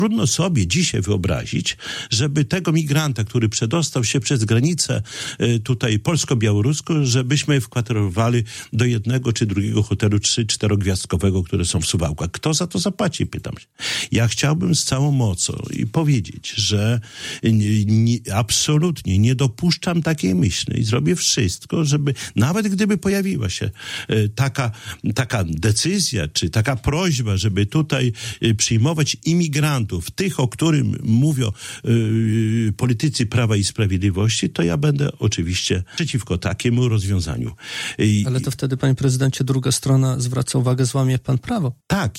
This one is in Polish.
Trudno sobie dzisiaj wyobrazić, żeby tego migranta, który przedostał się przez granicę tutaj polsko-białoruską, żebyśmy wkwaterowali do jednego czy drugiego hotelu 3-4-gwiazdkowego, które są w Suwałkach. Kto za to zapłaci, pytam się. Ja chciałbym z całą mocą i powiedzieć, że absolutnie nie dopuszczam takiej myśli i zrobię wszystko, żeby nawet gdyby pojawiła się taka decyzja, czy taka prośba, żeby tutaj przyjmować imigrantów, tych, o którym mówią politycy Prawa i Sprawiedliwości, to ja będę oczywiście przeciwko takiemu rozwiązaniu. Ale to wtedy, panie prezydencie, druga strona zwraca uwagę, złamie pan prawo. Tak,